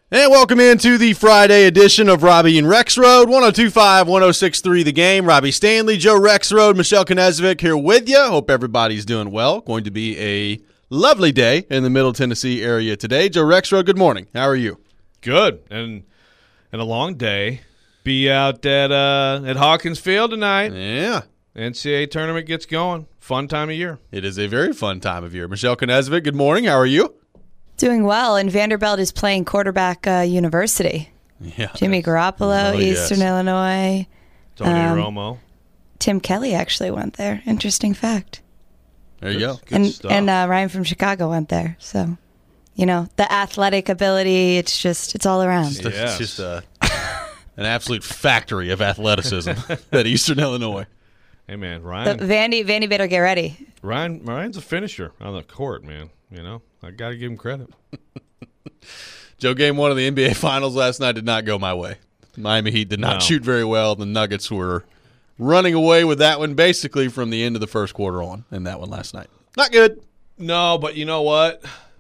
And welcome into the Friday edition of Robbie and Rexroad, 102.5, 106.3 The Game. Robbie Stanley, Joe Rexroad, Michelle Knezovic here with you. Hope everybody's doing well. Going to be a lovely day in the Middle Tennessee area today. Joe Rexroad, good morning. How are you? Good, and a long day. Be out at Hawkins Field tonight. Yeah. NCAA tournament gets going. Fun time of year. It is a very fun time of year. Michelle Knezovic, good morning. How are you? Doing well, and Vanderbilt is playing quarterback University. Yeah. Jimmy Garoppolo, Eastern Illinois. Tony Romo. Tim Kelly actually went there. Interesting fact. There you go. Good stuff. And Ryan from Chicago went there. So, the athletic ability, it's all around. It's just an absolute factory of athleticism at Eastern Illinois. Hey, man, Ryan. Vandy better get ready. Ryan's a finisher on the court, man. I got to give him credit. Joe, game one of the NBA Finals last night did not go my way. Miami Heat did not shoot very well. The Nuggets were running away with that one basically from the end of the first quarter on in that one last night. Not good. No, but you know what?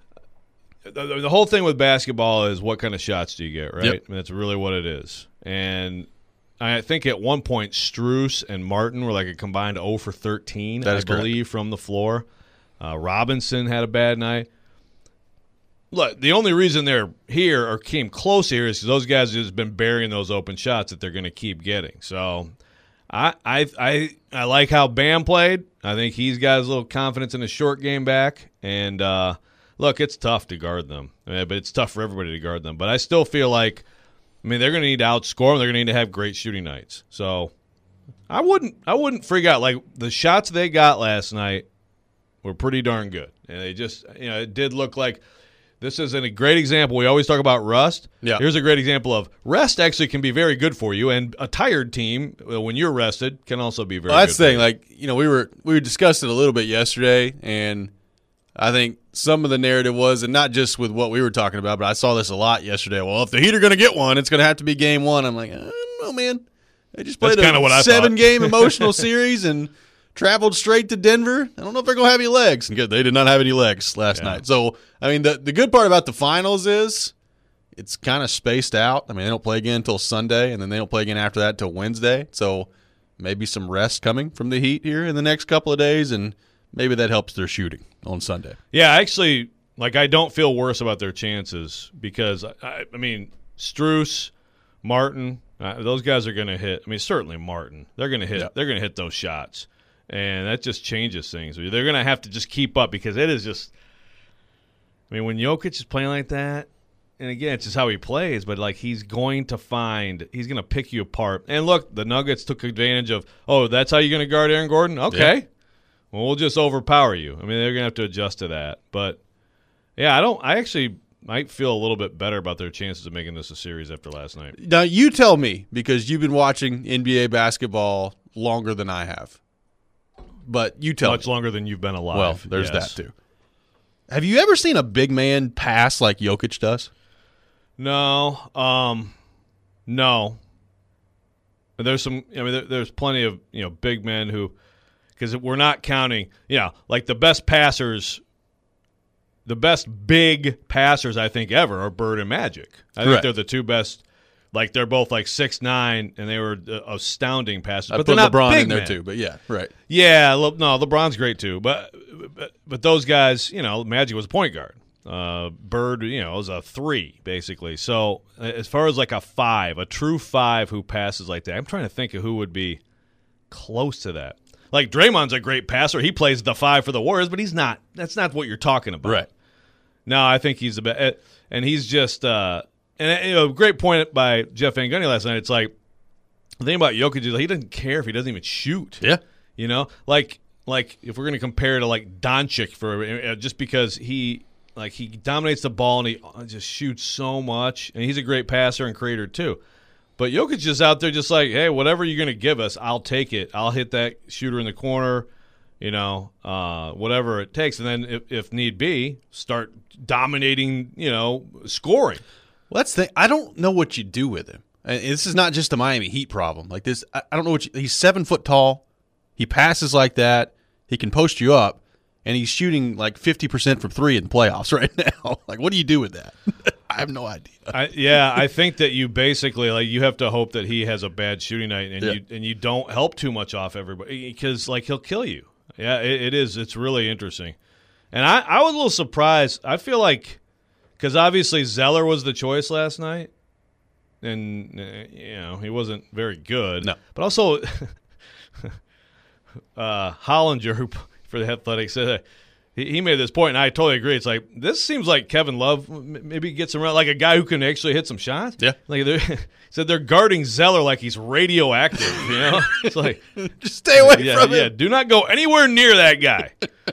The whole thing with basketball is what kind of shots do you get, right? Yep. I mean, that's really what it is. And I think at one point Strus and Martin were like a combined 0 for 13, that is I believe, from the floor. Robinson had a bad night. Look, the only reason they're here or came close here is because those guys have just been burying those open shots that they're going to keep getting. So I like how Bam played. I think he's got his little confidence in his short game back. And, look, it's tough to guard them. But it's tough for everybody to guard them. But I still feel like, they're going to need to outscore them. They're going to need to have great shooting nights. So I wouldn't freak out. Like, the shots they got last night were pretty darn good. And they just, it did look like this is a great example. We always talk about rust. Yeah. Here's a great example of rest actually can be very good for you. And a tired team, when you're rested, can also be very good. That's the thing. Like, we discussed it a little bit yesterday, and I think some of the narrative was, and not just with what we were talking about, but I saw this a lot yesterday. Well, if the Heat are going to get one, it's going to have to be game one. I'm like, I don't know, man. They just played a 7-game emotional series and traveled straight to Denver. I don't know if they're going to have any legs. And they did not have any legs last night. So, the good part about the finals is it's kind of spaced out. They don't play again until Sunday, and then they don't play again after that until Wednesday. So maybe some rest coming from the Heat here in the next couple of days, and maybe that helps their shooting on Sunday. Yeah, actually, I don't feel worse about their chances because, Strus, Martin, those guys are going to hit. Certainly Martin. They're going to hit. Yeah. They're going to hit those shots. And that just changes things. They're going to have to just keep up because it is just – when Jokic is playing like that, and again, it's just how he plays, but, he's going to pick you apart. And, look, the Nuggets took advantage of, that's how you're going to guard Aaron Gordon? Okay. Yeah. Well, we'll just overpower you. They're going to have to adjust to that. But, yeah, I actually might feel a little bit better about their chances of making this a series after last night. Now, you tell me, because you've been watching NBA basketball longer than I have. But you tell Much longer than you've been alive. Well, there's that too. Have you ever seen a big man pass like Jokic does? No. No. There's some. There's plenty of big men who, because we're not counting. The best passers, the best big passers I think ever are Bird and Magic. I think they're the two best. They're both 6'9", and they were astounding passes. But they're not LeBron big in there men. too. But yeah, right. Yeah, no, LeBron's great too. But those guys, Magic was a point guard. Bird, was a 3 basically. So as far as a 5, a true 5 who passes like that, I'm trying to think of who would be close to that. Draymond's a great passer. He plays the 5 for the Warriors, but he's not. That's not what you're talking about. Right. No, I think he's the best, and he's just. And a great point by Jeff Van Gundy last night. It's the thing about Jokic is he doesn't care if he doesn't even shoot. Yeah. If we're going to compare to Doncic for just because he dominates the ball and he just shoots so much, and he's a great passer and creator too. But Jokic is out there just hey, whatever you're going to give us, I'll take it. I'll hit that shooter in the corner, whatever it takes, and then if need be, start dominating, scoring. Well, that's the thing. I don't know what you do with him. And this is not just a Miami Heat problem. This, I don't know he's 7 foot tall. He passes like that. He can post you up. and he's shooting like 50% from three in the playoffs right now. Like, what do you do with that? I have no idea. I think that you basically you have to hope that he has a bad shooting night, and you don't help too much off everybody because he'll kill you. Yeah, it is. It's really interesting, and I was a little surprised. I feel like because obviously Zeller was the choice last night, and he wasn't very good. No, but also Hollinger, who for the Athletics, said he made this point, and I totally agree. It's like this seems like Kevin Love maybe gets around like a guy who can actually hit some shots. Yeah, he said they're guarding Zeller like he's radioactive. It's like just stay away from him. Yeah, do not go anywhere near that guy.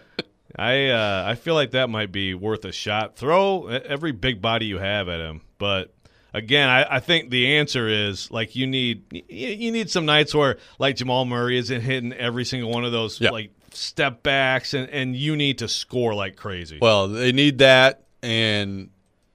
I feel like that might be worth a shot. Throw every big body you have at him, but. Again, I think the answer is you need some nights where Jamal Murray isn't hitting every single one of those step backs, and you need to score like crazy. Well, they need that, and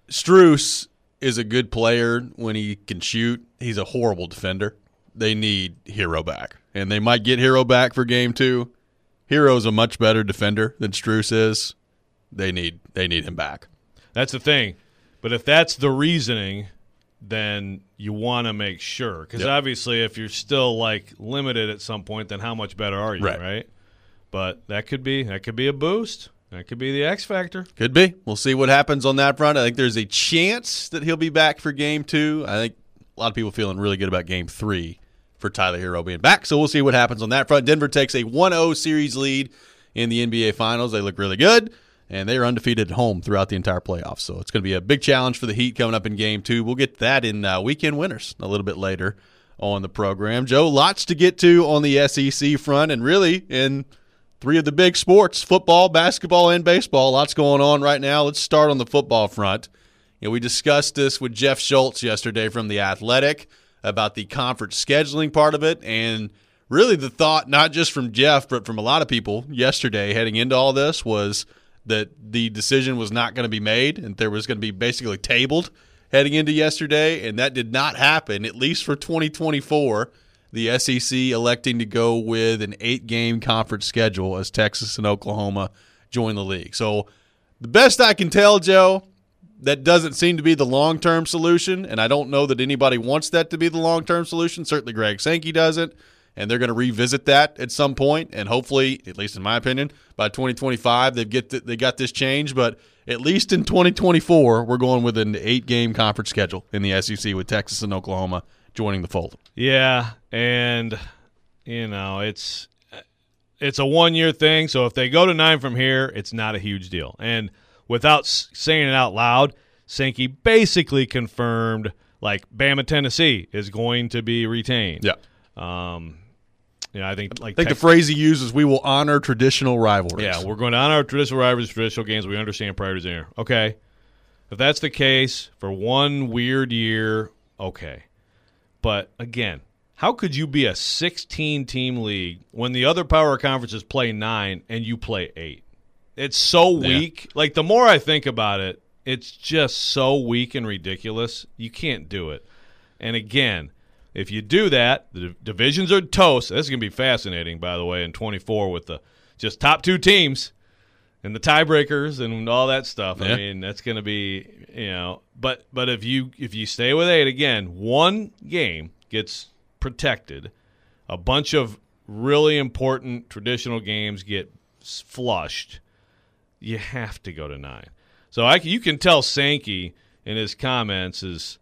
Strus is a good player when he can shoot. He's a horrible defender. They need Hero back, and they might get Hero back for game 2. Hero's a much better defender than Strus is. They need him back. That's the thing. But if that's the reasoning, then you want to make sure. Because obviously if you're still limited at some point, then how much better are you, right? But that could be a boost. That could be the X factor. Could be. We'll see what happens on that front. I think there's a chance that he'll be back for game 2. I think a lot of people feeling really good about game 3 for Tyler Hero being back. So we'll see what happens on that front. Denver takes a 1-0 series lead in the NBA Finals. They look really good. And they are undefeated at home throughout the entire playoffs. So it's going to be a big challenge for the Heat coming up in Game 2. We'll get to that in Weekend Winners a little bit later on the program. Joe, lots to get to on the SEC front and really in 3 of the big sports, football, basketball, and baseball. Lots going on right now. Let's start on the football front. We discussed this with Jeff Schultz yesterday from The Athletic about the conference scheduling part of it, and really the thought, not just from Jeff, but from a lot of people yesterday heading into all this was – that the decision was not going to be made and there was going to be basically tabled heading into yesterday, and that did not happen, at least for 2024. The SEC electing to go with an 8-game conference schedule as Texas and Oklahoma join the league. So the best I can tell, Joe, that doesn't seem to be the long-term solution, and I don't know that anybody wants that to be the long-term solution. Certainly Greg Sankey doesn't. And they're going to revisit that at some point, and hopefully, at least in my opinion, by 2025 they got this change. But at least in 2024, we're going with an 8-game conference schedule in the SEC with Texas and Oklahoma joining the fold. Yeah, and it's a 1-year thing. So if they go to 9 from here, it's not a huge deal. And without saying it out loud, Sankey basically confirmed Bama, Tennessee is going to be retained. Yeah. I think the phrase he uses, we will honor traditional rivalries. Yeah, we're going to honor our traditional rivalries, traditional games. We understand priorities in here. Okay. If that's the case for 1 weird year, okay. But, again, how could you be a 16-team league when the other power conferences play 9 and you play 8? It's so weak. The more I think about it, it's just so weak and ridiculous. You can't do it. And, again, if you do that, the divisions are toast. This is going to be fascinating, by the way, in 24 with the just top 2 teams and the tiebreakers and all that stuff. Yeah. I mean, that's going to be, But if you stay with 8 again, 1 game gets protected. A bunch of really important traditional games get flushed. You have to go to 9. So you can tell Sankey in his comments is.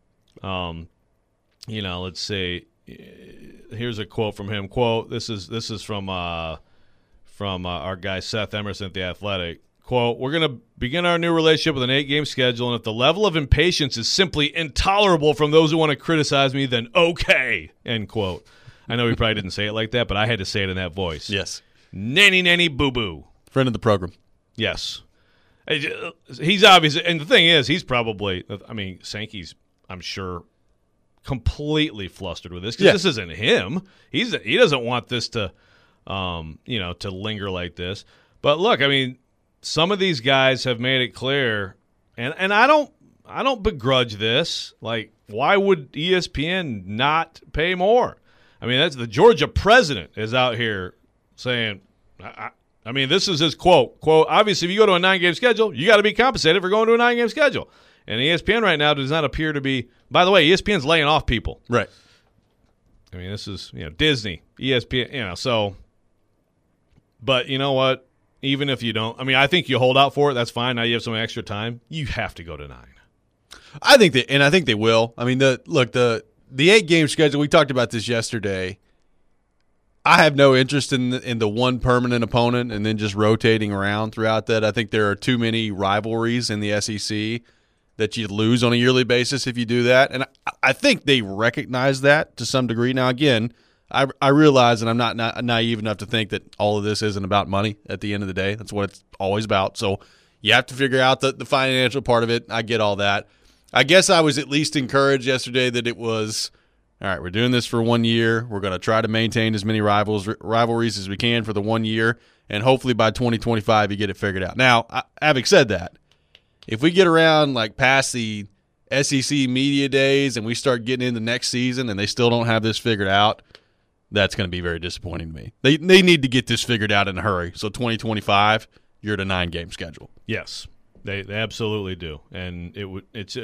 Let's say, here's a quote from him. Quote, this is from our guy Seth Emerson at The Athletic. Quote, we're going to begin our new relationship with an 8-game schedule, and if the level of impatience is simply intolerable from those who want to criticize me, then okay, end quote. I know he probably didn't say it like that, but I had to say it in that voice. Yes. Nanny, nanny, boo-boo. Friend of the program. Yes. He's obvious, and the thing is, he's probably, Sankey's, I'm sure, completely flustered with this because this isn't him. He doesn't want this to, to linger like this. But look, some of these guys have made it clear, and I don't begrudge this. Why would ESPN not pay more? That's the Georgia president is out here saying, I mean, this is his quote. Quote, obviously, if you go to a 9-game schedule, you got to be compensated for going to a 9-game schedule. And ESPN right now does not appear to be – by the way, ESPN's laying off people. Right. I mean, this is, Disney, ESPN, so – but you know what? Even if you don't – I mean, I think you hold out for it. That's fine. Now you have some extra time. You have to go to 9. I think they will. I mean, the 8-game schedule, we talked about this yesterday. I have no interest in the one permanent opponent and then just rotating around throughout that. I think there are too many rivalries in the SEC that you lose on a yearly basis if you do that. And I think they recognize that to some degree. Now, again, I realize, and I'm not naive enough to think that all of this isn't about money at the end of the day. That's what it's always about. So you have to figure out the financial part of it. I get all that. I guess I was at least encouraged yesterday that it was – all right, we're doing this for 1 year. We're going to try to maintain as many rivalries as we can for the 1 year, and hopefully by 2025 you get it figured out. Now, having said that, if we get around like past the SEC media days and we start getting into next season and they still don't have this figured out, that's going to be very disappointing to me. They need to get this figured out in a hurry. So 2025, you're at a 9-game schedule. Yes, they absolutely do, and it's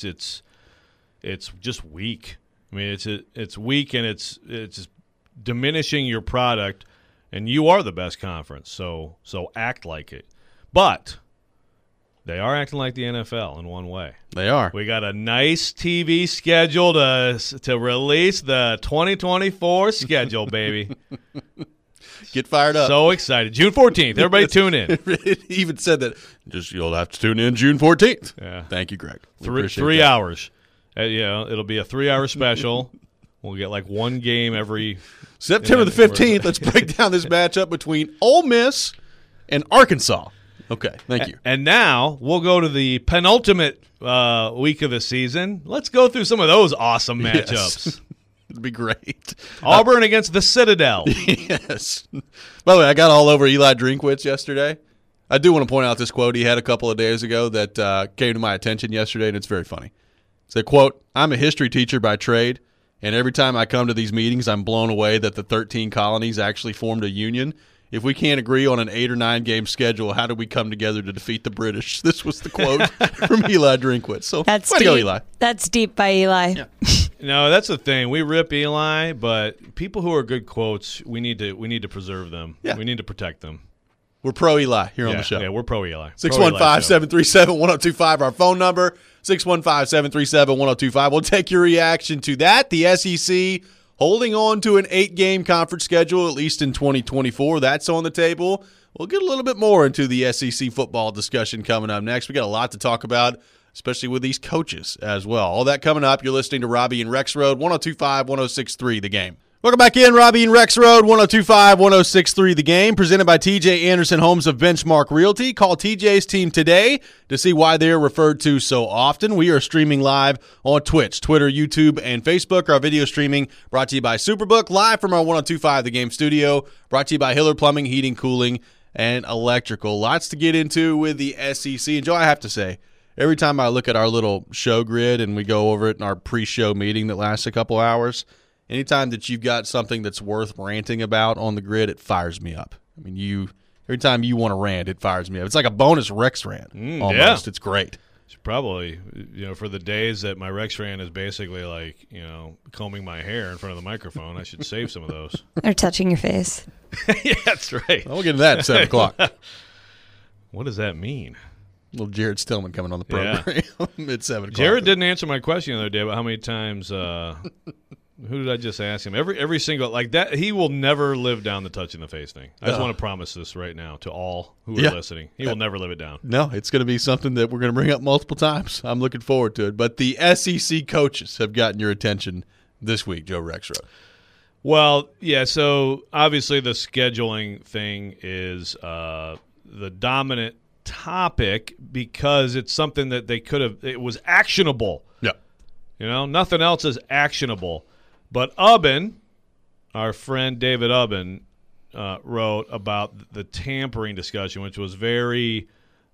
just weak. I mean, it's weak and it's diminishing your product, and you are the best conference, so act like it. But they are acting like the NFL in one way. They are. We got a nice TV schedule to release the 2024 schedule, baby. Get fired up. So excited. June 14th. Everybody tune in. It even said that you'll have to tune in June 14th. Yeah. Thank you, Greg. Three hours. It'll be a 3-hour special. We'll get like one game every September the 15th. Let's break down this matchup between Ole Miss and Arkansas. Okay, thank you. And now we'll go to the penultimate week of the season. Let's go through some of those awesome matchups. Yes. It'd be great. Auburn against the Citadel. Yes. By the way, I got all over Eli Drinkwitz yesterday. I do want to point out this quote he had a couple of days ago that came to my attention yesterday, and it's very funny. It said, quote, "I'm a history teacher by trade, and every time I come to these meetings, I'm blown away that the 13 colonies actually formed a union. If we can't agree on an 8 or 9 game schedule, how do we come together to defeat the British?" This was the quote from Eli Drinkwitz. So that's way deep. to go, Eli. That's deep by Eli. Yeah. No, that's the thing. We rip Eli, but people who are good quotes, we need to preserve them. Yeah. We need to protect them. We're pro Eli here on the show. Yeah, we're pro Eli. 615-737-1025, our phone number, 615-737-1025. We'll take your reaction to that. The SEC holding on to an 8-game conference schedule, at least in 2024. That's on the table. We'll get a little bit more into the SEC football discussion coming up next. We got a lot to talk about, especially with these coaches as well. All that coming up. You're listening to Robbie and Rex Road, 102.5, 106.3 The Game. Welcome back in, Robbie and Rex Road, 102.5, 106.3 The Game, presented by TJ Anderson Homes of Benchmark Realty. Call TJ's team today to see why they're referred to so often. We are streaming live on Twitch, Twitter, YouTube, and Facebook. Our video streaming brought to you by Superbook, live from our 102.5 The Game studio, brought to you by Hiller Plumbing, Heating, Cooling, and Electrical. Lots to get into with the SEC. And Joe, I have to say, every time I look at our little show grid and we go over it in our pre-show meeting that lasts a couple hours, anytime that you've got something that's worth ranting about on the grid, it fires me up. I mean, every time you want to rant, it fires me up. It's like a bonus Rex rant almost. Yeah. It's great. Should probably, for the days that my Rex rant is basically like, combing my hair in front of the microphone, I should save some of those. Or touching your face. Yeah, that's right. We'll get into that at 7 o'clock. What does that mean? Little Jared Stillman coming on the program at 7 o'clock. Jared didn't answer my question the other day about how many times who did I just ask him? Every single, like that, he will never live down the touching the face thing. I just want to promise this right now to all who are listening. He will never live it down. No, it's going to be something that we're going to bring up multiple times. I'm looking forward to it. But the SEC coaches have gotten your attention this week, Joe Rexroad. Well, yeah, so obviously the scheduling thing is the dominant topic because it's something that they could have – it was actionable. Yeah. Nothing else is actionable. But Ubben, our friend David Ubben, wrote about the tampering discussion, which was very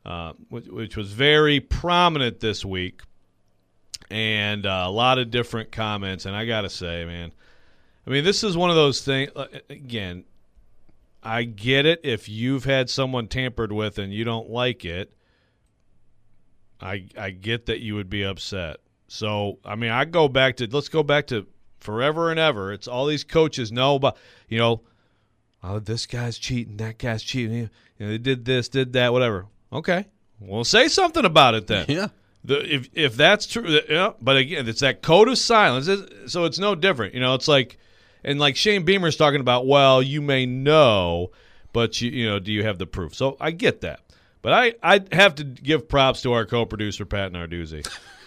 prominent this week, and a lot of different comments. And I got to say, man, I mean, this is one of those things. Again, I get it if you've had someone tampered with and you don't like it. I get that you would be upset. So, I mean, let's go back to forever and ever. It's all these coaches know about, oh, this guy's cheating, that guy's cheating. They did this, did that, whatever. Okay. Well, say something about it then. Yeah. If that's true, but again, it's that code of silence, so it's no different. It's like, and like Shane Beamer's talking about, well, you may know, but do you have the proof? So I get that, but I have to give props to our co-producer Pat Narduzzi,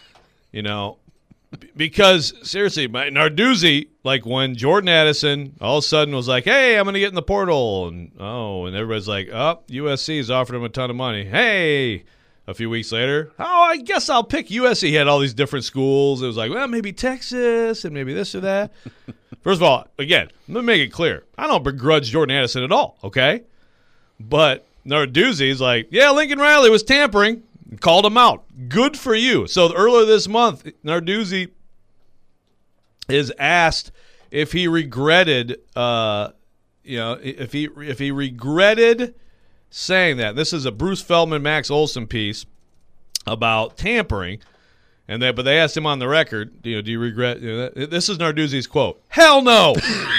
because seriously, Narduzzi, like when Jordan Addison all of a sudden was like, hey, I'm going to get in the portal, and everybody's like, oh, USC's offered him a ton of money. Hey. A few weeks later, I guess I'll pick USC. He had all these different schools. It was like, well, maybe Texas and maybe this or that. First of all, again, let me make it clear. I don't begrudge Jordan Addison at all, okay? But Narduzzi's like, yeah, Lincoln Riley was tampering. Called him out. Good for you. So earlier this month, Narduzzi is asked if he regretted, if he regretted saying that. This is a Bruce Feldman, Max Olson piece about tampering, but they asked him on the record, do you regret? This is Narduzzi's quote. Hell no.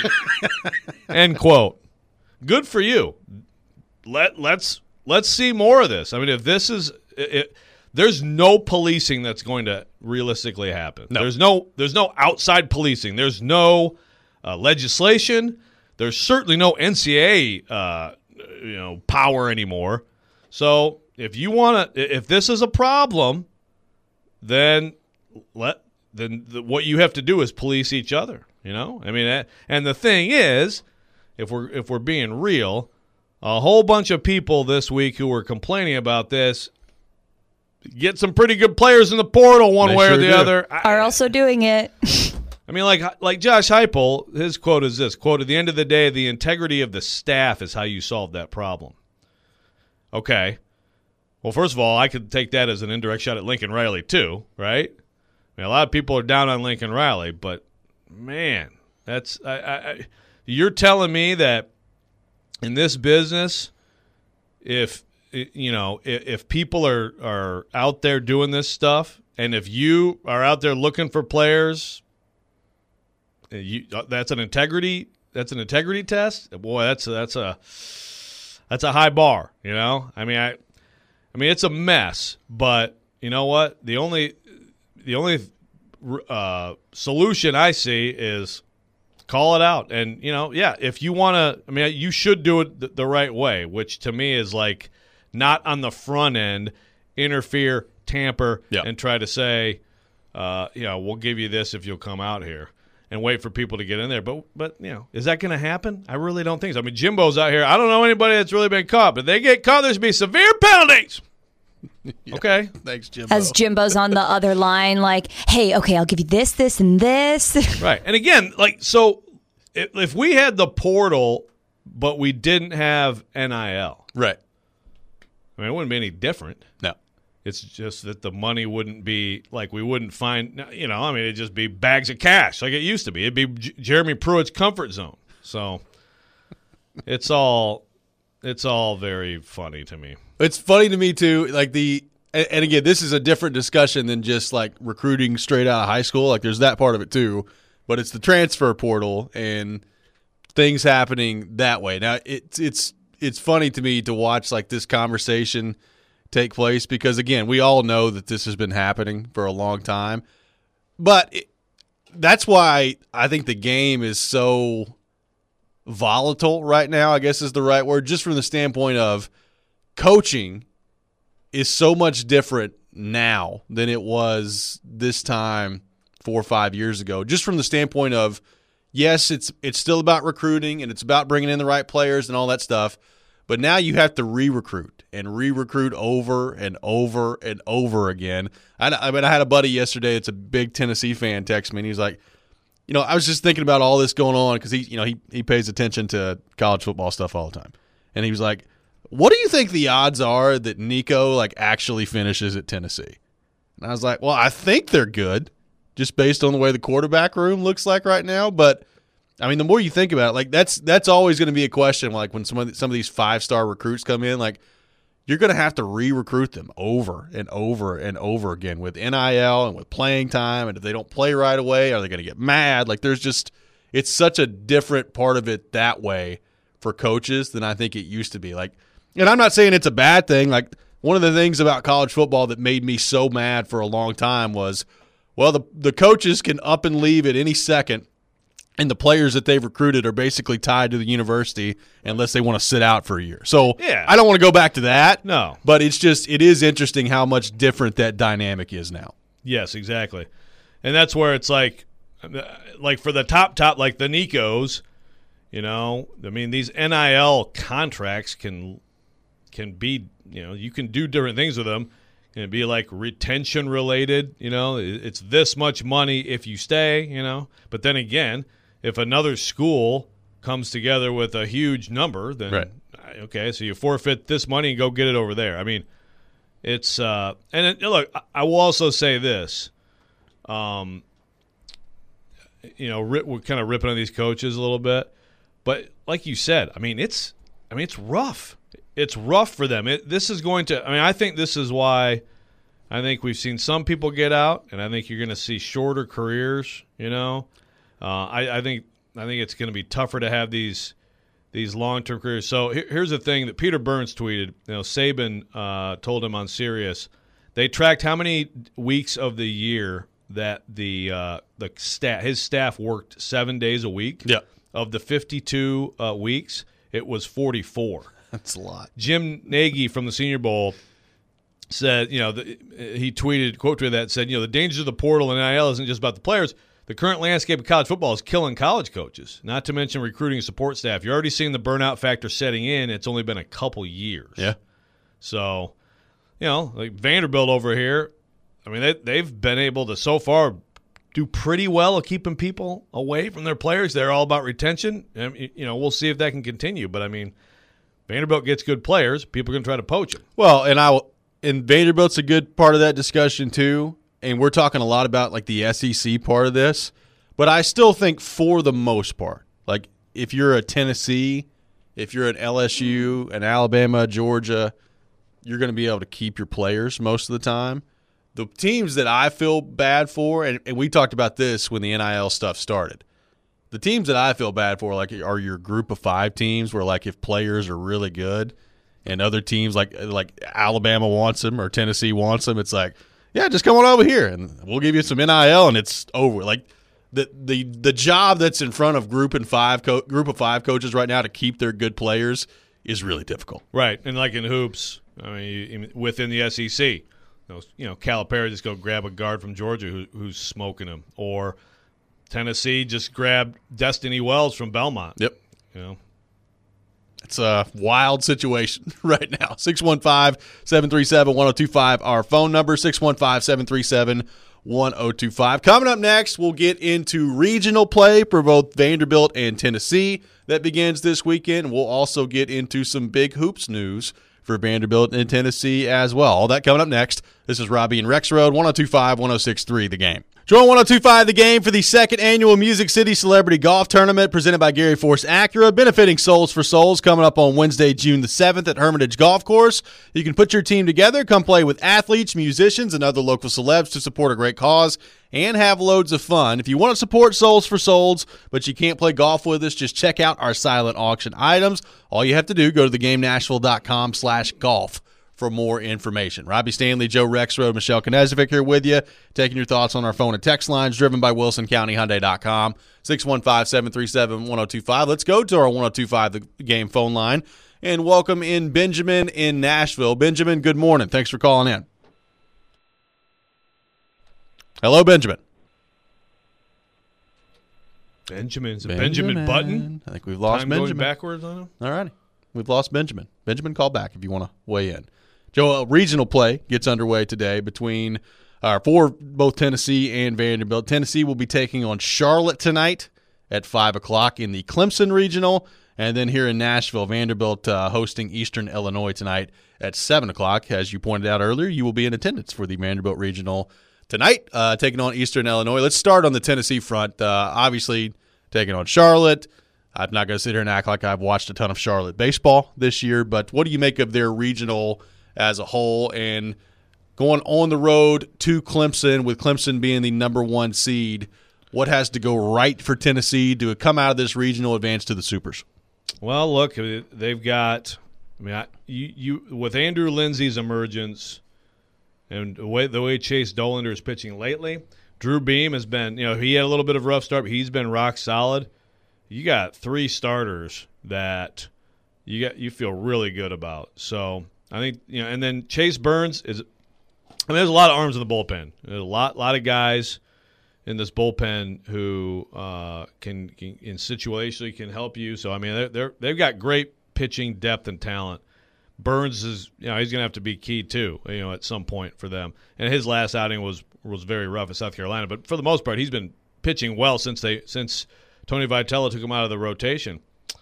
End quote. Good for you. Let's see more of this. I mean, if this is there's no policing that's going to realistically happen. No. There's no outside policing. There's no legislation. There's certainly no NCAA power anymore. So if this is a problem, then what you have to do is police each other. I mean, and the thing is, if we're being real, a whole bunch of people this week who were complaining about this get some pretty good players in the portal one way or the other. Are also doing it. I mean, like Josh Heupel, his quote is this, quote, at the end of the day, the integrity of the staff is how you solve that problem. Okay. Well, first of all, I could take that as an indirect shot at Lincoln Riley too, right? I mean, a lot of people are down on Lincoln Riley, but, man, that's you're telling me that in this business, if people are out there doing this stuff, and if you are out there looking for players, that's an integrity test. Boy, that's a high bar. I mean, it's a mess. But you know what? The only solution I see is call it out. And if you want to, I mean, you should do it the right way, which to me is like not on the front end interfere, tamper, and try to say, we'll give you this if you'll come out here. And wait for people to get in there. But is that going to happen? I really don't think so. I mean, Jimbo's out here. I don't know anybody that's really been caught. But if they get caught, there's going to be severe penalties. Okay? Thanks, Jimbo. As Jimbo's on the other line, like, hey, okay, I'll give you this, this, and this. Right. And again, so if we had the portal, but we didn't have NIL. Right. I mean, it wouldn't be any different. No. It's just that the money wouldn't be like we wouldn't find, it'd just be bags of cash like it used to be. It'd be Jeremy Pruitt's comfort zone. So it's all very funny to me. It's funny to me too. Like and again, this is a different discussion than just like recruiting straight out of high school. Like there's that part of it too, but it's the transfer portal and things happening that way. Now it's funny to me to watch like this conversation take place because, again, we all know that this has been happening for a long time. But that's why I think the game is so volatile right now, I guess is the right word, just from the standpoint of coaching is so much different now than it was this time 4 or 5 years ago. Just from the standpoint of, yes, it's still about recruiting and it's about bringing in the right players and all that stuff, but now you have to re-recruit over and over and over again. I had a buddy yesterday that's a big Tennessee fan text me, and he's like, I was just thinking about all this going on because he pays attention to college football stuff all the time. And he was like, what do you think the odds are that Nico actually finishes at Tennessee? And I was like, well, I think they're good just based on the way the quarterback room looks like right now, but I mean, the more you think about it, like that's always going to be a question. Like when some of these 5-star recruits come in, like you're going to have to re-recruit them over and over and over again with NIL and with playing time. And if they don't play right away, are they going to get mad? Like it's such a different part of it that way for coaches than I think it used to be. Like, and I'm not saying it's a bad thing. Like one of the things about college football that made me so mad for a long time was, well, the coaches can up and leave at any second, and the players that they've recruited are basically tied to the university unless they want to sit out for a year. So Yeah. I don't want to go back to that. No. But it is interesting how much different that dynamic is now. Yes, exactly. And that's where it's like for the top, like the Nicos, I mean, these NIL contracts can be, you can do different things with them. It can be like retention related, it's this much money if you stay, But then again, if another school comes together with a huge number, then right. Okay, so you forfeit this money and go get it over there. I mean, it's look, I will also say this, we're kind of ripping on these coaches a little bit, but like you said, I mean, it's rough. It's rough for them. This is going to. I mean, I think this is why. I think we've seen some people get out, and I think you're going to see shorter careers. I think it's going to be tougher to have these long-term careers. So here's the thing that Peter Burns tweeted. Saban told him on Sirius, they tracked how many weeks of the year that his staff worked 7 days a week. Yeah. Of the 52 weeks, it was 44. That's a lot. Jim Nagy from the Senior Bowl said, he tweeted that, said, the dangers of the portal and NIL isn't just about the players. The current landscape of college football is killing college coaches, not to mention recruiting and support staff. You're already seeing the burnout factor setting in. It's only been a couple years. Yeah. So, like Vanderbilt over here, I mean, they've been able to so far do pretty well at keeping people away from their players. They're all about retention. And, we'll see if that can continue. But, I mean, Vanderbilt gets good players. People are going to try to poach them. Well, and Vanderbilt's a good part of that discussion too. And we're talking a lot about like the SEC part of this, but I still think for the most part, like if you're a Tennessee, if you're an LSU, an Alabama, Georgia, you're going to be able to keep your players most of the time. The teams that I feel bad for, and we talked about this when the NIL stuff started, the teams that I feel bad for are your group of 5 teams where like if players are really good and other teams like Alabama wants them or Tennessee wants them, it's like, yeah, just come on over here and we'll give you some NIL and it's over. Like the job that's in front of group of 5 coaches right now to keep their good players is really difficult. Right, and like in hoops, I mean, within the SEC, Calipari just go grab a guard from Georgia who's smoking him, or Tennessee just grabbed Destiny Wells from Belmont. Yep. It's a wild situation right now. 615-737-1025, our phone number, 615-737-1025. Coming up next, we'll get into regional play for both Vanderbilt and Tennessee that begins this weekend. We'll also get into some big hoops news for Vanderbilt and Tennessee as well. All that coming up next. This is Robbie and Rex Road, 102.5-106.3 The Game. Join 102.5 The Game for the second annual Music City Celebrity Golf Tournament presented by Gary Force Acura, benefiting Souls for Souls, coming up on Wednesday, June the 7th at Hermitage Golf Course. You can put your team together, come play with athletes, musicians, and other local celebs to support a great cause and have loads of fun. If you want to support Souls for Souls, but you can't play golf with us, just check out our silent auction items. All you have to do, go to thegamenashville.com/golf. for more information. Robbie Stanley, Joe Rexroad, Michelle Knezovic here with you, taking your thoughts on our phone and text lines, driven by WilsonCountyHyundai.com, 615-737-1025. Let's go to our 102.5 The Game phone line and welcome in Benjamin in Nashville. Benjamin, good morning. Thanks for calling in. Hello, Benjamin. Benjamin Button. I think we've lost Time Benjamin. going backwards on him. All righty. We've lost Benjamin. Benjamin, call back if you want to weigh in. Joe, regional play gets underway today between for both Tennessee and Vanderbilt. Tennessee will be taking on Charlotte tonight at 5 o'clock in the Clemson Regional. And then here in Nashville, Vanderbilt hosting Eastern Illinois tonight at 7 o'clock. As you pointed out earlier, you will be in attendance for the Vanderbilt Regional tonight, taking on Eastern Illinois. Let's start on the Tennessee front. Obviously, taking on Charlotte. I'm not going to sit here and act like I've watched a ton of Charlotte baseball this year, but what do you make of their regional as a whole and going on the road to Clemson, with Clemson being the number 1 seed? What has to go right for Tennessee to come out of this regional advance to the Supers? Well, look, they've got – I mean, you with Andrew Lindsay's emergence and the way Chase Dolander is pitching lately, Drew Beam has been – he had a little bit of a rough start, but he's been rock solid. You got 3 starters that you feel really good about. So I think and then Chase Burns is. I mean, there's a lot of arms in the bullpen. There's a lot of guys in this bullpen who can in situationally can help you. So I mean, they've got great pitching depth and talent. Burns is he's going to have to be key too. At some point for them. And his last outing was very rough at South Carolina, but for the most part, he's been pitching well since Tony Vitello took him out of the rotation.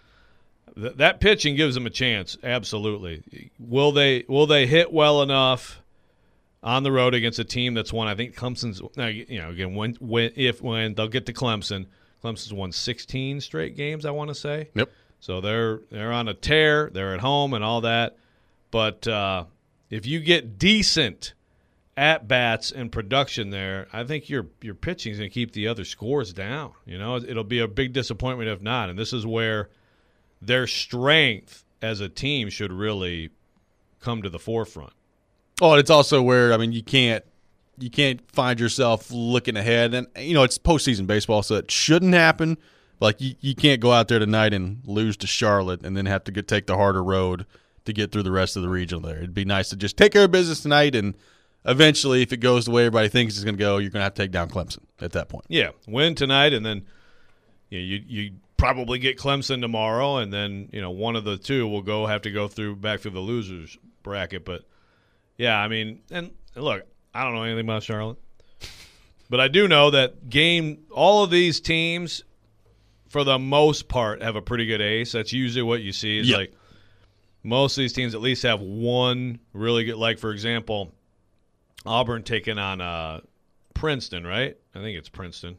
That pitching gives them a chance, absolutely. Will they hit well enough on the road against a team that's won? I think Clemson's. Again, when they'll get to Clemson, Clemson's won 16 straight games, I want to say. Yep. So they're on a tear. They're at home and all that. But if you get decent at-bats and production there, I think your pitching is going to keep the other scores down. It'll be a big disappointment if not. And this is where their strength as a team should really come to the forefront. Oh, and it's also where, I mean, you can't find yourself looking ahead. And, it's postseason baseball, so it shouldn't happen. Like, you can't go out there tonight and lose to Charlotte and then have to take the harder road to get through the rest of the regional there. It'd be nice to just take care of business tonight, and eventually, if it goes the way everybody thinks it's going to go, you're going to have to take down Clemson at that point. Yeah, win tonight, and then you probably get Clemson tomorrow, and then one of the two will have to go back through the losers bracket. But yeah, I mean, and look, I don't know anything about Charlotte, but I do know that all of these teams, for the most part, have a pretty good ace. That's usually what you see. Is like most of these teams at least have one really good. Like for example, Auburn taking on Princeton, right? I think it's Princeton.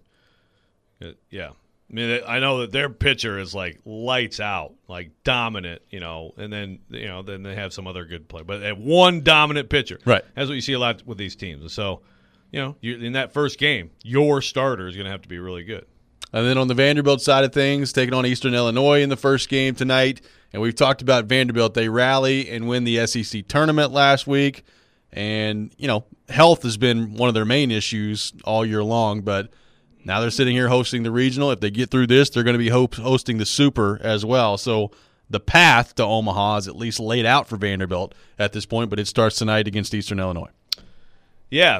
Yeah. I mean, I know that their pitcher is like lights out, like dominant, and then then they have some other good play. But they have one dominant pitcher. Right. That's what you see a lot with these teams. And so, in that first game, your starter is going to have to be really good. And then on the Vanderbilt side of things, taking on Eastern Illinois in the first game tonight. And we've talked about Vanderbilt. They rally and win the SEC tournament last week. And, health has been one of their main issues all year long. But now they're sitting here hosting the regional. If they get through this, they're going to be hosting the Super as well. So the path to Omaha is at least laid out for Vanderbilt at this point, but it starts tonight against Eastern Illinois. Yeah,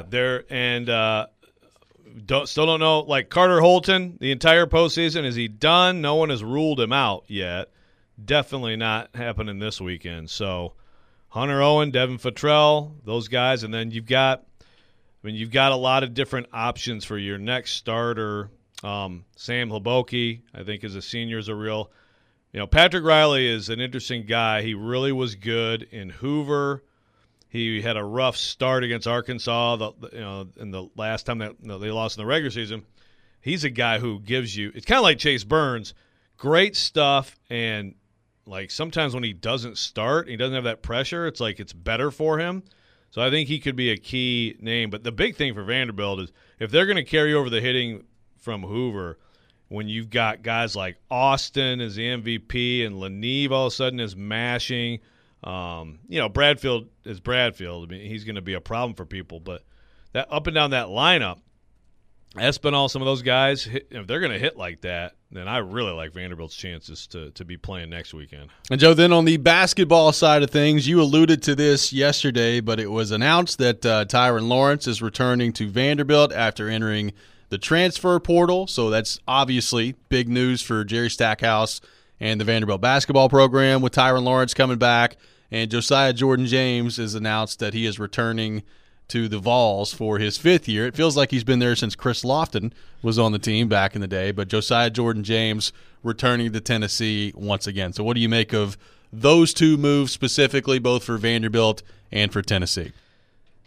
still don't know. Like Carter Holton, the entire postseason, is he done? No one has ruled him out yet. Definitely not happening this weekend. So Hunter Owen, Devin Futrell, those guys, and then you've got a lot of different options for your next starter. Sam Hleboki, I think, as a senior, is a real. Patrick Riley is an interesting guy. He really was good in Hoover. He had a rough start against Arkansas. In the last time that they lost in the regular season, he's a guy who gives you. It's kind of like Chase Burns, great stuff, and like sometimes when he doesn't start, he doesn't have that pressure. It's like it's better for him. So I think he could be a key name. But the big thing for Vanderbilt is if they're going to carry over the hitting from Hoover, when you've got guys like Austin as the MVP and Leneve all of a sudden is mashing. Bradfield is Bradfield. I mean, he's going to be a problem for people. But that up and down that lineup, Espinal, some of those guys, if they're going to hit like that, then I really like Vanderbilt's chances to be playing next weekend. And, Joe, then on the basketball side of things, you alluded to this yesterday, but it was announced that Tyron Lawrence is returning to Vanderbilt after entering the transfer portal. So that's obviously big news for Jerry Stackhouse and the Vanderbilt basketball program with Tyron Lawrence coming back. And Josiah Jordan-James has announced that he is returning to the Vols for his 5th year. It feels like he's been there since Chris Lofton was on the team back in the day, but Josiah Jordan-James returning to Tennessee once again. So what do you make of those two moves specifically, both for Vanderbilt and for Tennessee?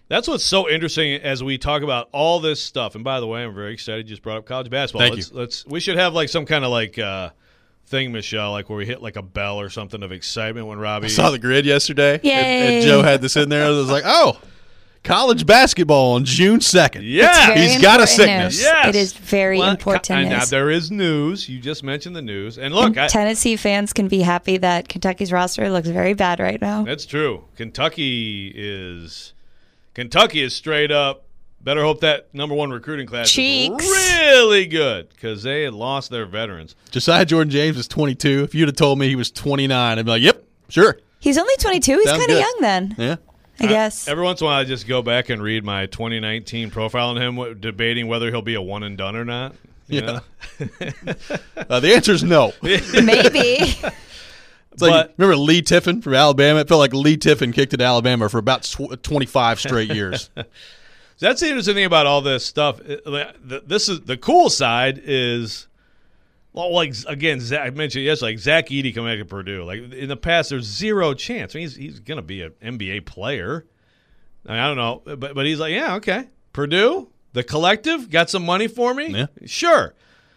That's what's so interesting as we talk about all this stuff. And by the way, I'm very excited. You just brought up college basketball. Thank you. We should have like some kind of thing, Michelle, like where we hit like a bell or something of excitement when Robbie. I saw the grid yesterday. Yay. And Joe had this in there. I was like, oh, college basketball on June 2nd. Yeah. He's got a sickness. News. Yes. It is very important Now, news. there is news. You just mentioned the news. And look, Tennessee fans can be happy that Kentucky's roster looks very bad right now. that's true. Kentucky is straight up. Better hope that number one recruiting class Cheeks. is really good because they had lost their veterans. Josiah Jordan-James is 22. If you'd have told me he was 29, I'd be like, yep, sure. He's only 22. He's Sounds kind of good. young then, Yeah. I guess. Every once in a while, I just go back and read my 2019 profile on him, debating whether he'll be a one and done or not. You know? The answer is no. Maybe. It's like, remember Lee Tiffin from Alabama? It felt like Lee Tiffin kicked at Alabama for about 25 straight years. That's the interesting thing about all this stuff. This is the cool side is, well, like again, I mentioned yesterday, like Zach Edey coming back to Purdue. Like in the past, there's zero chance. I mean, he's going to be an NBA player. I don't know, but he's like, yeah, okay, Purdue, the collective got some money for me. Yeah. Sure.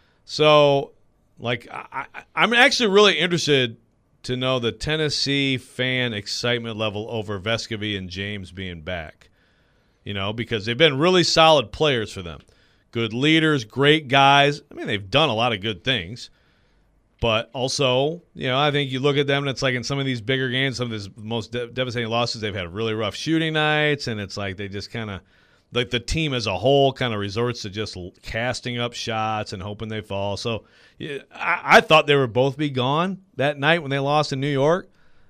So, like, I'm actually really interested to know the Tennessee fan excitement level over Vescovy and James being back. You know, because they've been really solid players for them. Good leaders, great guys. I mean, they've done a lot of good things. But also, you know, I think you look at them and it's like in some of these bigger games, some of these most devastating losses, they've had really rough shooting nights. And it's like they just kind of, like the team as a whole kind of resorts to just casting up shots and hoping they fall. So I thought they would both be gone that night when they lost in New York.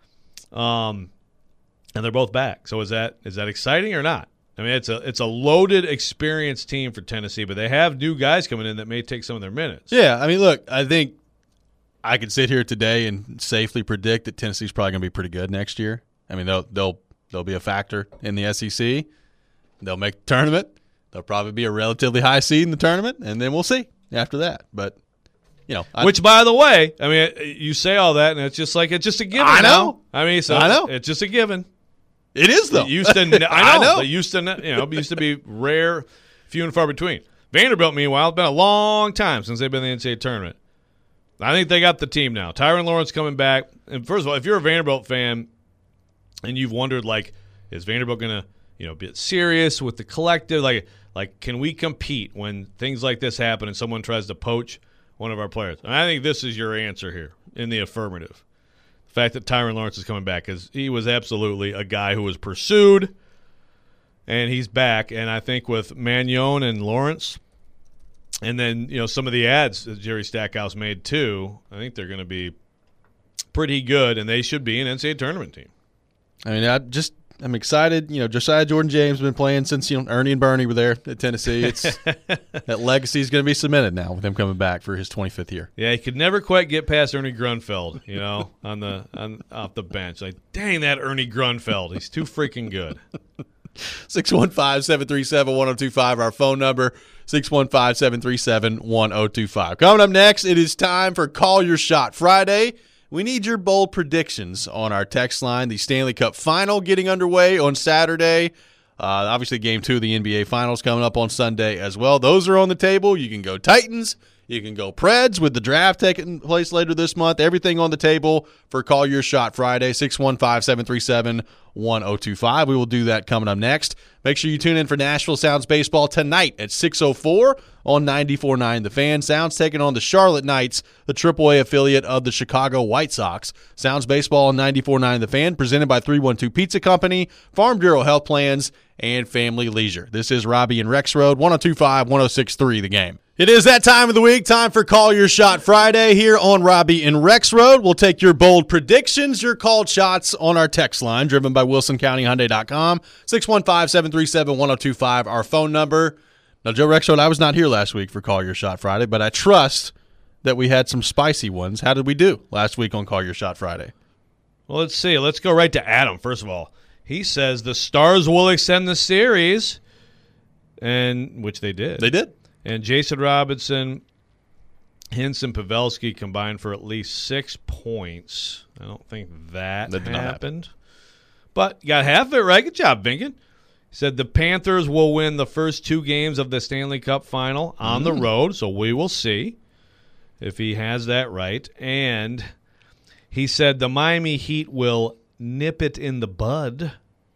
And they're both back. So is that exciting or not? I mean, it's a loaded, experienced team for Tennessee, but they have new guys coming in that may take some of their minutes. Yeah, I mean, look, I think I could sit here today and safely predict that Tennessee's probably going to be pretty good next year. I mean, they'll be a factor in the SEC. They'll make the tournament. They'll probably be a relatively high seed in the tournament, and then we'll see after that. But you know, which, by the way, I mean, you say all that, and it's just a given. I know. Now. I mean, so I know. It's just a given. It is though. It used to, I know. It used to be rare, few and far between. Vanderbilt, meanwhile, it's been a long time since they've been in the NCAA tournament. I think they got the team now. Tyron Lawrence coming back. And first of all, if you're a Vanderbilt fan and you've wondered, like, is Vanderbilt going to, be serious with the collective? Like, can we compete when things like this happen and someone tries to poach one of our players? And I think this is your answer here in the affirmative. The fact that Tyron Lawrence is coming back, because he was absolutely a guy who was pursued, and he's back. And I think with Magnon and Lawrence, and then some of the ads that Jerry Stackhouse made too, I think they're going to be pretty good, and they should be an NCAA tournament team. I mean, I'm excited. Josiah Jordan-James has been playing since Ernie and Bernie were there at Tennessee. It's that legacy is going to be cemented now with him coming back for his 25th year. Yeah, he could never quite get past Ernie Grunfeld, off the bench. Like, dang, that Ernie Grunfeld, he's too freaking good. 615-737-1025, our phone number, 615-737-1025. Coming up next, it is time for Call Your Shot Friday. We need your bold predictions on our text line. The Stanley Cup Final getting underway on Saturday. Obviously, Game 2 of the NBA Finals coming up on Sunday as well. Those are on the table. You can go Titans. You can go Preds with the draft taking place later this month. Everything on the table for Call Your Shot Friday, 615-737-1025. We will do that coming up next. Make sure you tune in for Nashville Sounds Baseball tonight at 6:04 on 94.9 The Fan. Sounds taking on the Charlotte Knights, the AAA affiliate of the Chicago White Sox. Sounds Baseball on 94.9 The Fan, presented by 312 Pizza Company, Farm Bureau Health Plans, and Family Leisure. This is Robbie and Rex Road, 102.5, 106.3 The Game. It is that time of the week, time for Call Your Shot Friday here on Robbie and Rex Road. We'll take your bold predictions, your called shots on our text line, driven by WilsonCountyHyundai.com, 615-737-1025, our phone number. Now, Joe Rex Road, I was not here last week for Call Your Shot Friday, but I trust that we had some spicy ones. How did we do last week on Call Your Shot Friday? Well, let's see. Let's go right to Adam, first of all. He says the Stars will extend the series, and which they did. They did. And Jason Robinson, Hintz, and Pavelski combined for at least 6 points. I don't think that did not happened. But you got half of it right. Good job, Vinkin. Said the Panthers will win the first 2 games of the Stanley Cup final on the road, so we will see if he has that right. And he said the Miami Heat will nip it in the bud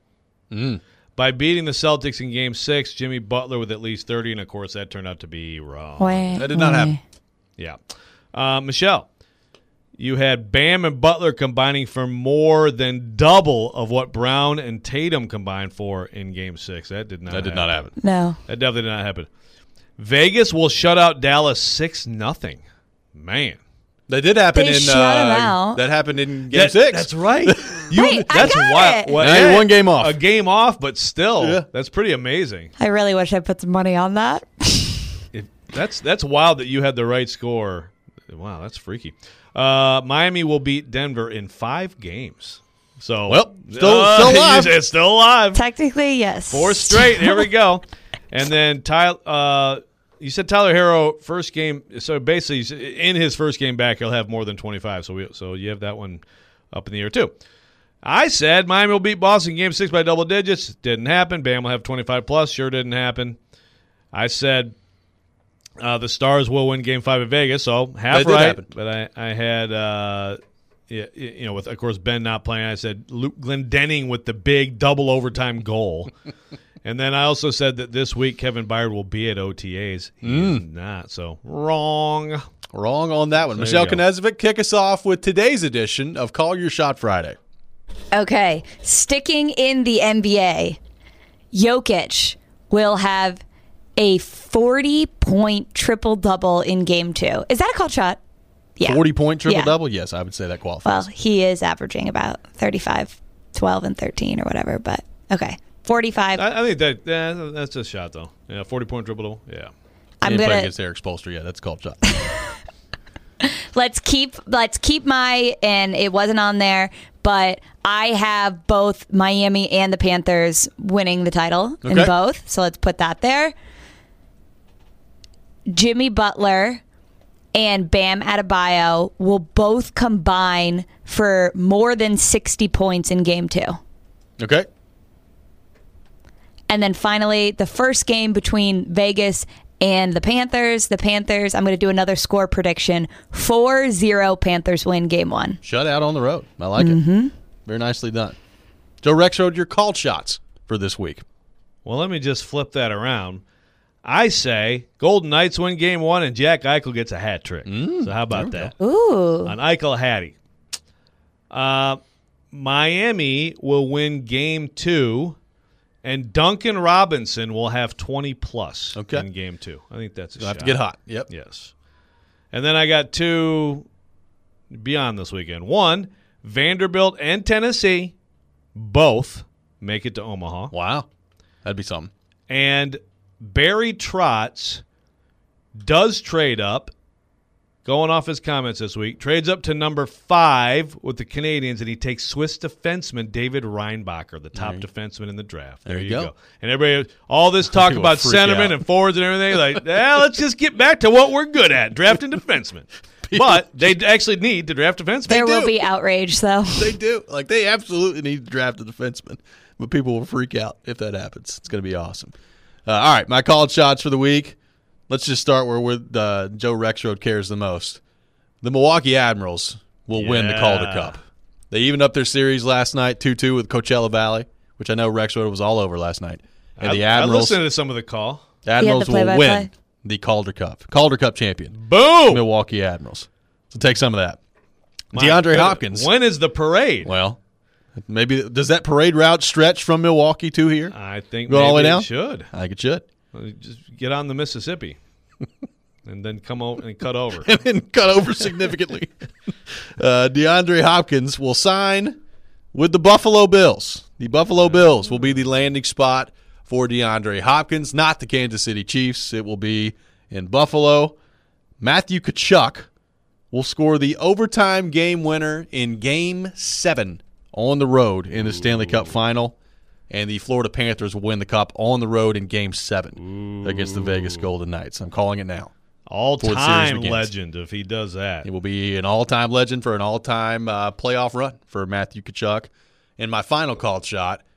by beating the Celtics in Game 6, Jimmy Butler with at least 30, and, of course, that turned out to be wrong. That did not happen. Yeah. Michelle, you had Bam and Butler combining for more than double of what Brown and Tatum combined for in Game 6. That did not happen. No. That definitely did not happen. Vegas will shut out Dallas 6-0. Man. That did happen They in shut 'em out. That happened in Game 6. That's right. Wait, I got wild. it. Well, Now you're 1 game off. A game off, but still, Yeah. that's pretty amazing. I really wish I put some money on that. That's wild that you had the right score. Wow, that's freaky. Miami will beat Denver in 5 games. So, Well, still alive. It's still alive. Technically, yes. 4 straight. Here we go. And then you said Tyler Hero first game. So basically, in his first game back, he'll have more than 25. So you have that one up in the air too. I said Miami will beat Boston Game 6 by double digits. Didn't happen. Bam will have 25 plus. Sure didn't happen. I said the Stars will win Game 5 at Vegas. So half That did right. happen. But I had with of course Ben not playing. I said Luke Glendening with the big double overtime goal. And then I also said that this week Kevin Byard will be at OTAs. He is not. So wrong. Wrong on that one. There Michelle you go. Knezovic, kick us off with today's edition of Call Your Shot Friday. Okay, sticking in the NBA, Jokic will have a 40-point triple-double in Game 2. Is that a called shot? Yeah. 40-point Yeah. triple-double? Yes, I would say that Well, qualifies. he is averaging about 35, 12, and 13 or whatever, but okay. 45. I think that's a shot, though. Yeah, 40-point triple. Yeah. I'm He didn't play gonna against Eric Spoelstra yet. That's a called shot. let's keep my, and it wasn't on there, but I have both Miami and the Panthers winning the title in Okay. both, so let's put that there. Jimmy Butler and Bam Adebayo will both combine for more than 60 points in Game 2. Okay. And then finally, the first game between Vegas and the Panthers, I'm going to do another score prediction. 4-0 Panthers win Game 1. Shut out on the road. I like it. Very nicely done. Joe Rexrode, your called shots for this week. Well, let me just flip that around. I say Golden Knights win Game 1 and Jack Eichel gets a hat trick. So how about that? Ooh. An Eichel hattie. Miami will win Game 2, and Duncan Robinson will have 20-plus in Game 2. I think that's a You'll shot. have to get hot. Yep. Yes. And then I got 2 beyond this weekend. 1, Vanderbilt and Tennessee both make it to Omaha. Wow. That'd be something. And Barry Trotz does trade up, going off his comments this week, trades up to number 5 with the Canadians, and he takes Swiss defenseman David Reinbacher, the top defenseman in the draft. There you go. And everybody, all this talk People about freak centerman out. and forwards and everything, like, let's just get back to what we're good at, drafting defensemen. But they actually need to draft defensemen. There will be outrage, though. They do. Like, they absolutely need to draft a defenseman. But people will freak out if that happens. It's going to be awesome. All right, my called shots for the week. Let's just start where Joe Rexrode cares the most. The Milwaukee Admirals will win the Calder Cup. They evened up their series last night, 2-2 with Coachella Valley, which I know Rexrode was all over last night. And the I Admirals, listened to some of the call. Admirals will play-by-play. win the Calder Cup champion. Boom! Milwaukee Admirals. So take some of that. DeAndre Hopkins. When is the parade? Well, maybe does that parade route stretch from Milwaukee to here? I think Go all the way maybe down? it should. I think it should. Just get on the Mississippi and then come over and cut over. And then cut over significantly. DeAndre Hopkins will sign with the Buffalo Bills. The Buffalo Bills will be the landing spot for DeAndre Hopkins, not the Kansas City Chiefs. It will be in Buffalo. Matthew Tkachuk will score the overtime game winner in Game 7 on the road in the Stanley Cup Final. And the Florida Panthers will win the Cup on the road in Game 7 against the Vegas Golden Knights. I'm calling it now. All-time series begins. legend if he does that. He will be an all-time legend for an all-time playoff run for Matthew Tkachuk. And my final called shot,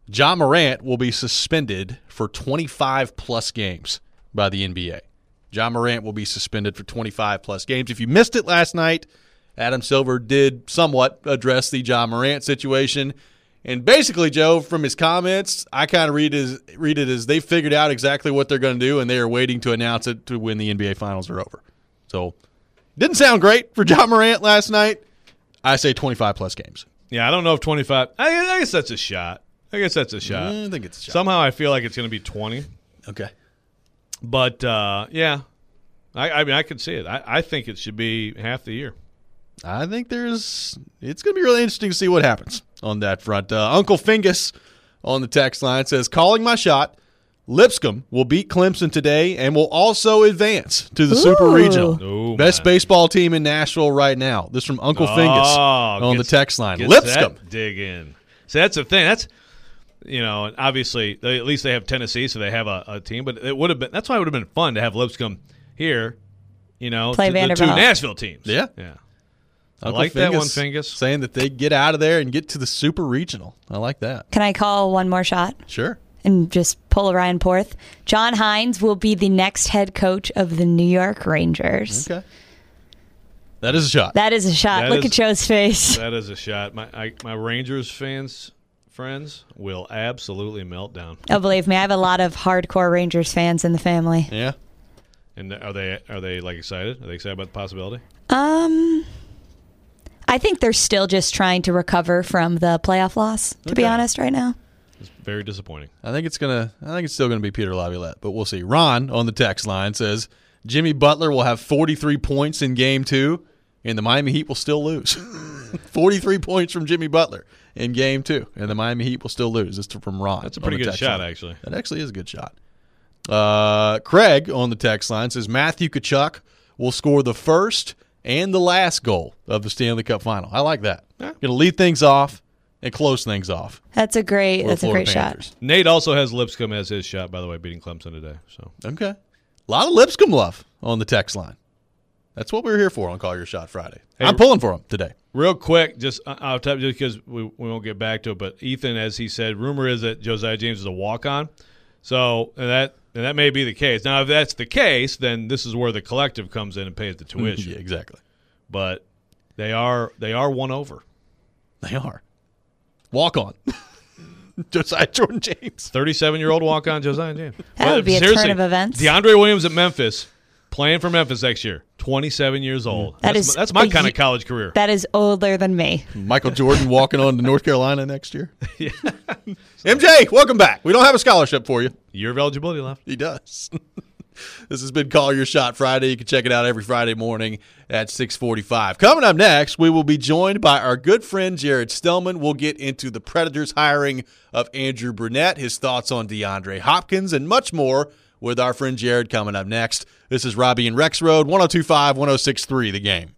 Ja Morant will be suspended for 25-plus games by the NBA. Ja Morant will be suspended for 25-plus games. If you missed it last night, Adam Silver did somewhat address the Ja Morant situation. And basically, Joe, from his comments, I kind of read it as they figured out exactly what they're going to do, and they are waiting to announce it to when the NBA Finals are over. So, didn't sound great for Ja Morant last night. I say 25-plus games. Yeah, I don't know if 25 – I guess that's a shot. I think it's a shot. Somehow I feel like it's going to be 20. Okay. But, yeah, I mean, I could see it. I think it should be half the year. I think it's going to be really interesting to see what happens on that front. Uncle Fingus on the text line says, calling my shot, Lipscomb will beat Clemson today and will also advance to the Super Regional. Ooh, Best baseball team in Nashville right now. This from Uncle Fingus on the text line. Lipscomb. Dig in. So that's the thing. That's, obviously, at least they have Tennessee, so they have a team. But it would have been. That's why it would have been fun to have Lipscomb here, Play the Vanderbilt. two Nashville teams. Yeah. I like that one, Fingus. Saying that they get out of there and get to the Super Regional. I like that. Can I call one more shot? Sure. And just pull a Ryan Porth. John Hines will be the next head coach of the New York Rangers. Okay. That is a shot. That is a shot. Look at Joe's face. That is a shot. My Rangers friends will absolutely melt down. Oh, believe me, I have a lot of hardcore Rangers fans in the family. Yeah. And are they like excited? Are they excited about the possibility? I think they're still just trying to recover from the playoff loss, to be honest, right now. It's very disappointing. I think it's still gonna be Peter Laviolette, but we'll see. Ron on the text line says Jimmy Butler will have 43 points in Game 2, and the Miami Heat will still lose. 43 points from Jimmy Butler in Game 2, and the Miami Heat will still lose. This is from Ron. That's a pretty good shot, actually. That actually is a good shot. Craig on the text line says Matthew Tkachuk will score the first and the last goal of the Stanley Cup Final. I like that. Yeah. Going to lead things off and close things off. That's a great shot. Nate also has Lipscomb as his shot, by the way, beating Clemson today. So okay, a lot of Lipscomb love on the text line. That's what we're here for on Call Your Shot Friday. Hey, I'm pulling for him today. Real quick, just I'll tell you because we won't get back to it. But Ethan, as he said, rumor is that Josiah James is a walk-on. So and that may be the case. Now, if that's the case, then this is where the collective comes in and pays the tuition. Yeah, exactly. But they are one over. They are. Walk on. Josiah Jordan James. 37-year-old walk-on Josiah James. That would be a turn of events. DeAndre Williams at Memphis, playing for Memphis next year, 27 years old. That's my kind of college career. That is older than me. Michael Jordan walking on to North Carolina next year. Yeah. MJ, welcome back. We don't have a scholarship for you. Year of eligibility left. He does. This has been Call Your Shot Friday. You can check it out every Friday morning at 6:45. Coming up next, we will be joined by our good friend Jared Stillman. We'll get into the Predators' hiring of Andrew Brunette, his thoughts on DeAndre Hopkins, and much more with our friend Jared coming up next. This is Robbie and Rex Road, 102.5, 106.3 The Game.